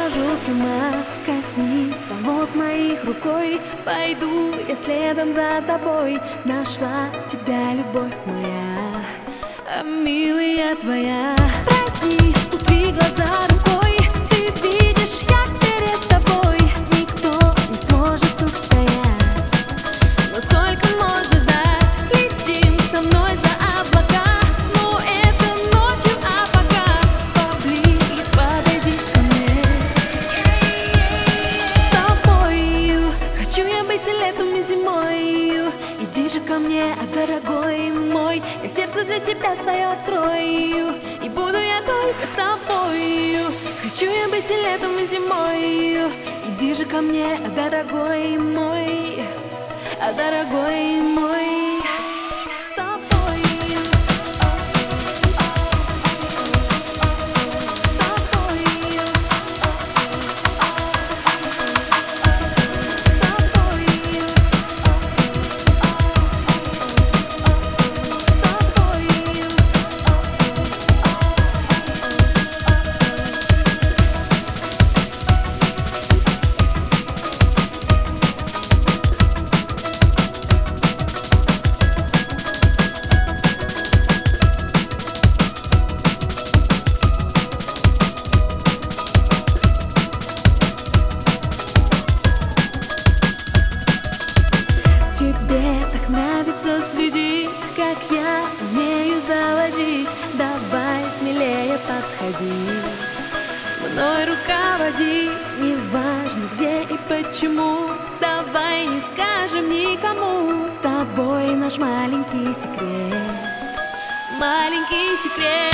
схожу с ума. Коснись волос моих рукой, пойду я следом за тобой. Нашла тебя, любовь моя, а милая твоя. Проснись, утри глаза рукой, ты видишь, я перед тобой. Никто не сможет устоять, но сколько можно ждать? Летим со мной за облака, но это ночью, а пока поближе подойди ко мне. С тобою хочу я быть и летом, и зимой. Иди же ко мне, дорогой мой, я сердце для тебя свое открою, и буду я только с тобою. Хочу я быть и летом, и зимой. Иди же ко мне, дорогой мой, дорогой мой, с тобою. Тебе так нравится следить, как я умею заводить. Давай смелее подходи, мной руководи. Неважно где и почему, давай не скажем никому. С тобой наш маленький секрет, маленький секрет.